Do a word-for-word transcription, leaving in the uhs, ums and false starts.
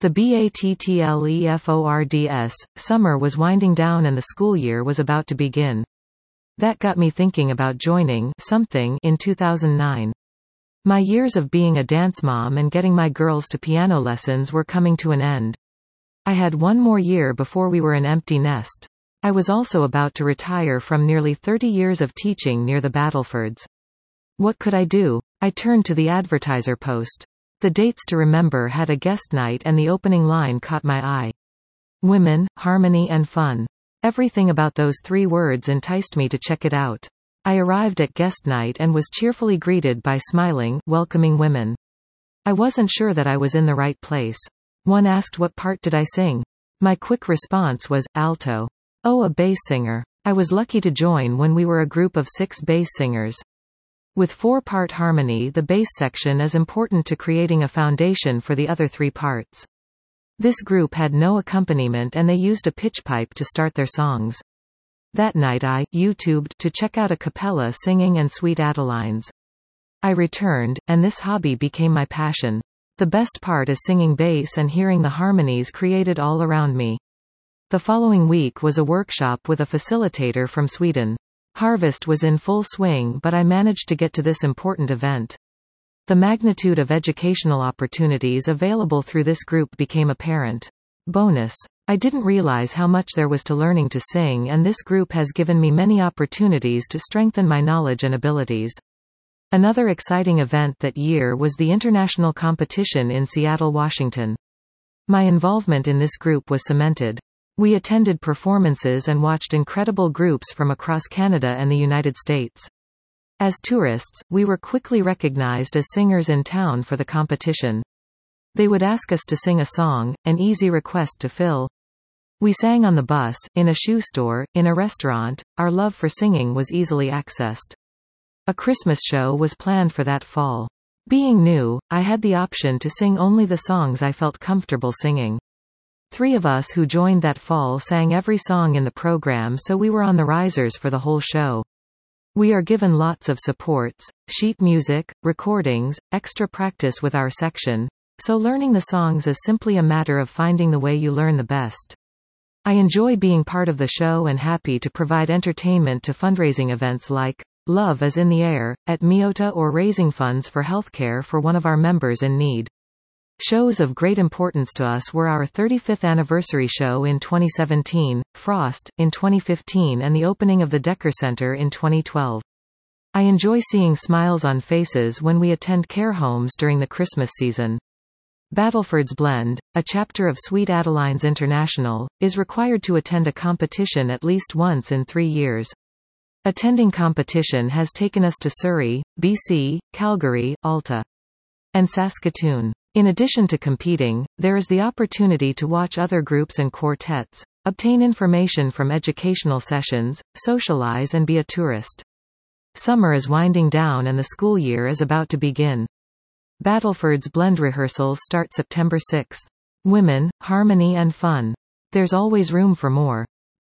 The BATTLEFORDS, summer was winding down and the school year was about to begin. That got me thinking about joining something in two thousand nine. My years of being a dance mom and getting my girls to piano lessons were coming to an end. I had one more year before we were an empty nest. I was also about to retire from nearly thirty years of teaching near the Battlefords. What could I do? I turned to the advertiser post. The dates to remember had a guest night and the opening line caught my eye. Women, harmony and fun. Everything about those three words enticed me to check it out. I arrived at guest night and was cheerfully greeted by smiling, welcoming women. I wasn't sure that I was in the right place. One asked what part did I sing. My quick response was, alto. Oh, a bass singer. I was lucky to join when we were a group of six bass singers. With four-part harmony, the bass section is important to creating a foundation for the other three parts. This group had no accompaniment and they used a pitch pipe to start their songs. That night I YouTubed to check out a cappella singing and Sweet Adelines. I returned, and this hobby became my passion. The best part is singing bass and hearing the harmonies created all around me. The following week was a workshop with a facilitator from Sweden. Harvest was in full swing, but I managed to get to this important event. The magnitude of educational opportunities available through this group became apparent. Bonus. I didn't realize how much there was to learning to sing, and this group has given me many opportunities to strengthen my knowledge and abilities. Another exciting event that year was the international competition in Seattle, Washington. My involvement in this group was cemented. We attended performances and watched incredible groups from across Canada and the United States. As tourists, we were quickly recognized as singers in town for the competition. They would ask us to sing a song, an easy request to fill. We sang on the bus, in a shoe store, in a restaurant. Our love for singing was easily accessed. A Christmas show was planned for that fall. Being new, I had the option to sing only the songs I felt comfortable singing. Three of us who joined that fall sang every song in the program, so we were on the risers for the whole show. We are given lots of supports, sheet music, recordings, extra practice with our section, so learning the songs is simply a matter of finding the way you learn the best. I enjoy being part of the show and happy to provide entertainment to fundraising events like Love is in the Air, at Miota, or raising funds for healthcare for one of our members in need. Shows of great importance to us were our thirty-fifth anniversary show in twenty seventeen, Frost, in twenty fifteen and the opening of the Decker Center in twenty twelve. I enjoy seeing smiles on faces when we attend care homes during the Christmas season. Battlefords Blend, a chapter of Sweet Adelines International, is required to attend a competition at least once in three years. Attending competition has taken us to Surrey, B C, Calgary, Alta, and Saskatoon. In addition to competing, there is the opportunity to watch other groups and quartets, obtain information from educational sessions, socialize and be a tourist. Summer is winding down and the school year is about to begin. Battlefords Blend rehearsals start September sixth. Women, harmony and fun. There's always room for more.